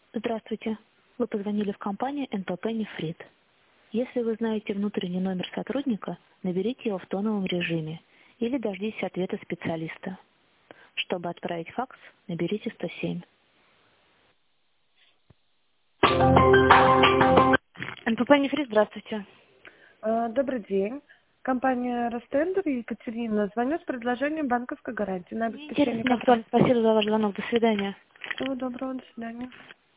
Здравствуйте. Вы позвонили в компанию НПП «Нефрит». Если вы знаете внутренний номер сотрудника, наберите его в тоновом режиме или дождитесь ответа специалиста. Чтобы отправить факс, наберите 107. НПП «Нефрит», здравствуйте. Добрый день. Компания Ростендер Екатерина. Звоню с предложением банковской гарантии на Мне интересно, обеспечение не актуально. компании. Спасибо за ваш звонок. До свидания. Всего доброго, до свидания.